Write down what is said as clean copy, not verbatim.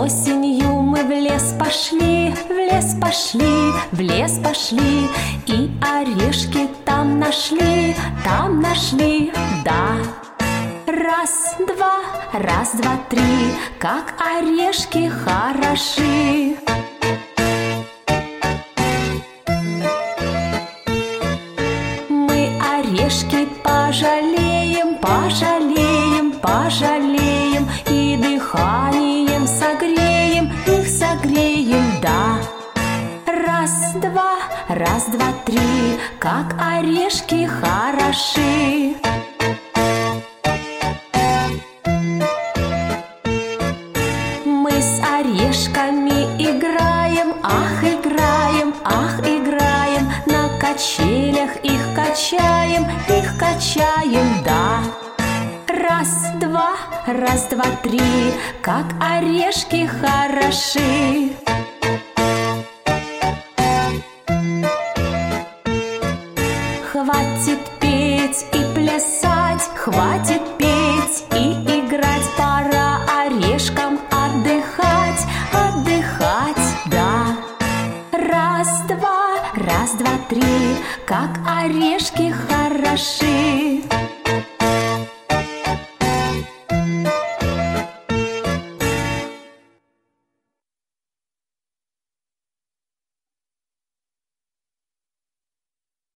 Осенью мы в лес пошли, в лес пошли, в лес пошли, и орешки там нашли, да. Раз, два, три, как орешки хороши. Мы орешки пожалеем, пожалеем, пожалеем, и дыханием согреем, их согреем, да. Раз, два, три, как орешки хороши. Мы с орешками играем, ах, играем, ах, играем, на качелях их качаем, да. Раз, два, три, как орешки хороши. Хватит петь и плясать, хватит петь и играть, пора орешкам отдыхать, да. Раз, два, три, как орешки хороши.